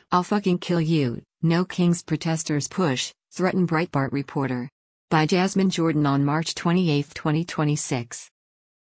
I'll fucking kill you, No Kings protesters push, threaten Breitbart reporter. By Jasmine Jordan on March 28, 2026.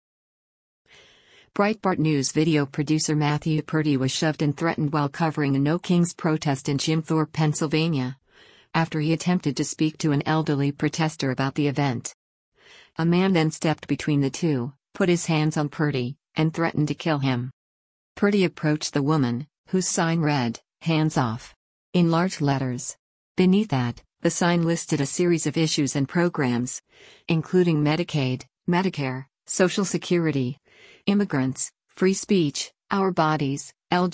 Breitbart News video producer Matthew Purdy was shoved and threatened while covering a No Kings protest in Jim Thorpe, Pennsylvania, after he attempted to speak to an elderly protester about the event. A man then stepped between the two, put his hands on Purdy, and threatened to kill him. Purdy approached the woman, whose sign read, "Hands off," in large letters. Beneath that, the sign listed a series of issues and programs, including Medicaid, Medicare, Social Security, immigrants, free speech, our bodies,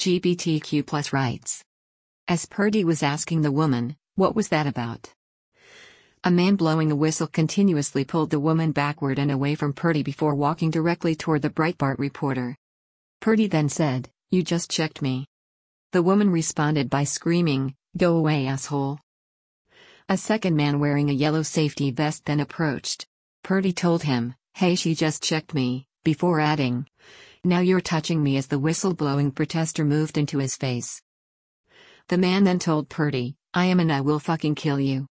LGBTQ+ rights. As Purdy was asking the woman, "What was that about?" a man blowing a whistle continuously pulled the woman backward and away from Purdy before walking directly toward the Breitbart reporter. Purdy then said, "You just checked me." The woman responded by screaming, "Go away, asshole." A second man wearing a yellow safety vest then approached. Purdy told him, "Hey, she just checked me," before adding, "Now you're touching me," as the whistle-blowing protester moved into his face. The man then told Purdy, "I am and I will fucking kill you."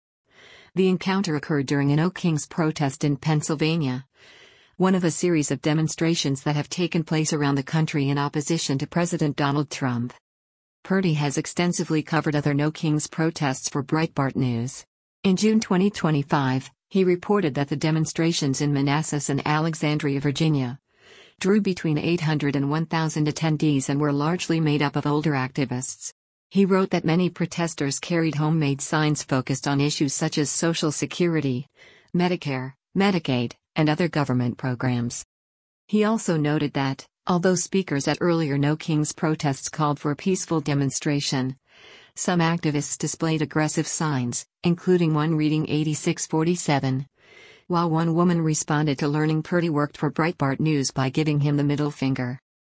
The encounter occurred during an No Kings protest in Pennsylvania, one of a series of demonstrations that have taken place around the country in opposition to President Donald Trump. Purdy has extensively covered other No Kings protests for Breitbart News. In June 2025, he reported that the demonstrations in Manassas and Alexandria, Virginia, drew between 800 and 1,000 attendees and were largely made up of older activists. He wrote that many protesters carried homemade signs focused on issues such as Social Security, Medicare, Medicaid, and other government programs. He also noted that, although speakers at earlier No Kings protests called for a peaceful demonstration, some activists displayed aggressive signs, including one reading 8647, while one woman responded to learning Purdy worked for Breitbart News by giving him the middle finger.